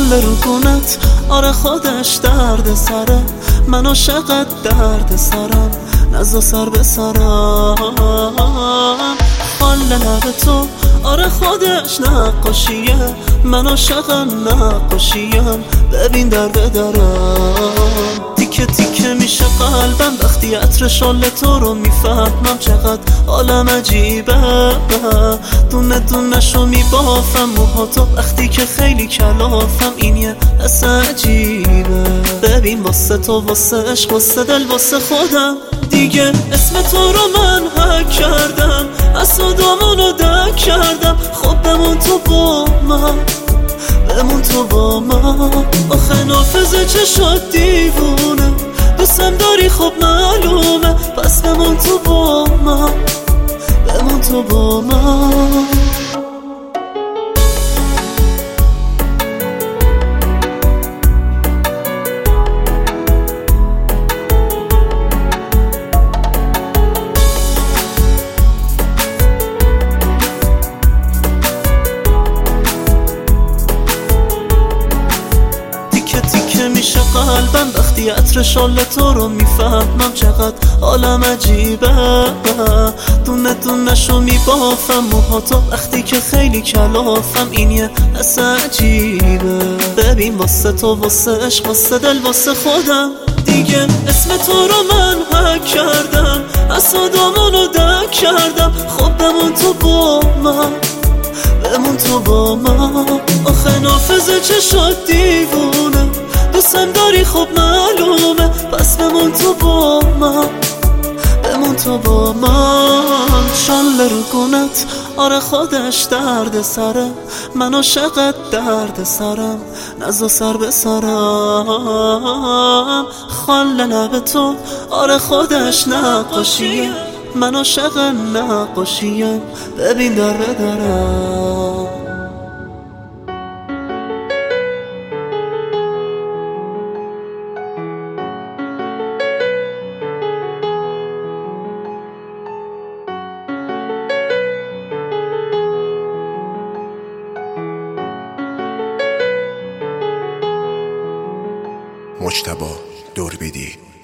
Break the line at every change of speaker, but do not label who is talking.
رو گونت آره خودش درد سره، من عاشقت درد سرم، نزا سر به سرم. خال لب تو آره خودش نقاشیه، من عاشقم نقاشیم، ببین در به درم. تیکه تیکه میشه قلبم وقتی عطر شال تو رو میفهمم، چقدر عالم عجیبه. دونه دونه شو میبافم موهاتو وقتی که خیلی کلافم، این یه حس عجیبه. ببین واسه تو، واسه عشق، واسه دل، واسه خودم دیگه اسم تو رو من حک کردم، اسودامونو دک کردم. خب بمون تو با من، بمون تو با من. آخه نافذه چشات دیوونه، دوستم داری خب معلومه، پس بمون تو با من، بمون تو با من. میشه قلبم وقتی عطر شال تو رو میفهمم، چقدر عالم عجیبه. دونه دونه شو میبافم موهاتو وقتی که خیلی کلافم، این یه حس عجیبه. ببین واسه تو، واسه عشق، واسه دل، واسه خودم دیگه اسم تو رو من حک کردم، اسودامونو دک کردم. خب بمون تو با من، بمون تو با من. آخه نافذه چشات دیوونه، دوستم داری خب معلومه، پس بمون تو با من، بمون تو با من. شال رو گونت آره خودش درد سره، من عاشقت درد سرم، نزا سر به سرم. خال لب تو آره خودش نقاشیه، من عاشق نقاشیم، ببین در به درم.
مجتبی دوربیدی.